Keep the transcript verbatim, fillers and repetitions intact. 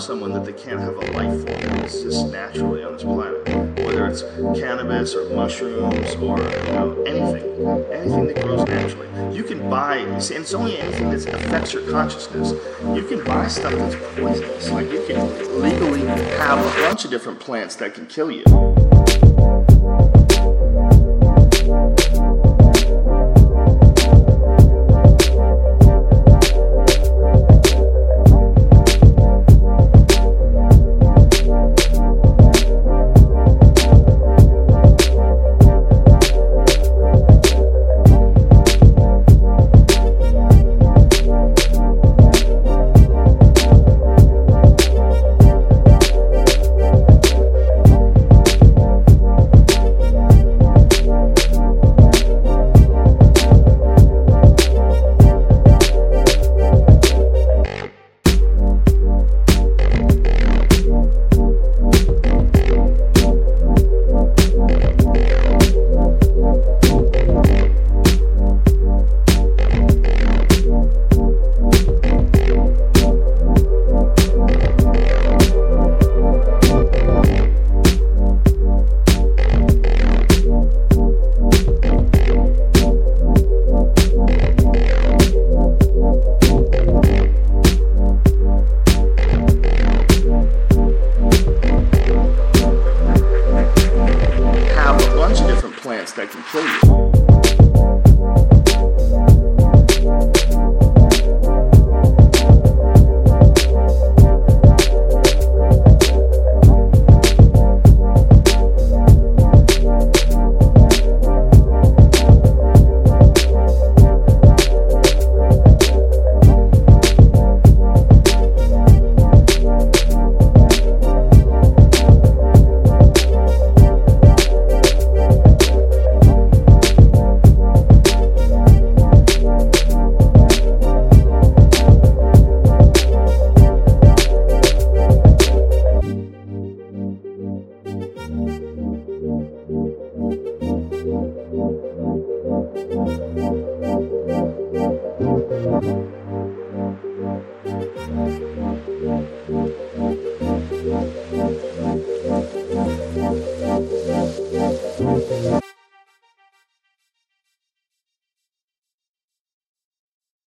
someone that they can't have a life form that exists naturally on this planet, whether it's cannabis or mushrooms or you know anything, anything that grows naturally. You can buy, and it's only anything that affects your consciousness. You can buy stuff that's poisonous. Like you can legally have a bunch of different plants that can kill you. That can kill you.